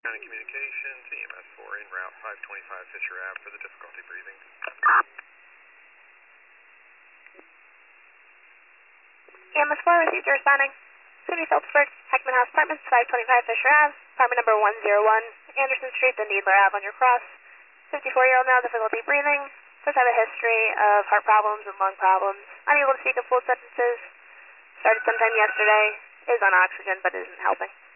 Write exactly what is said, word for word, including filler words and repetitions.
County Communications, E M S four en route five twenty-five Fisher Ave for the difficulty breathing. E M S four, received your responding. City of Phillipsburg, Heckman House Apartments, five twenty-five Fisher Ave, apartment number one oh one, Anderson Street, the Needler Ave on your cross. fifty-four-year-old male, difficulty breathing, does have a history of heart problems and lung problems, unable to speak in full sentences, started sometime yesterday, is on oxygen but isn't helping.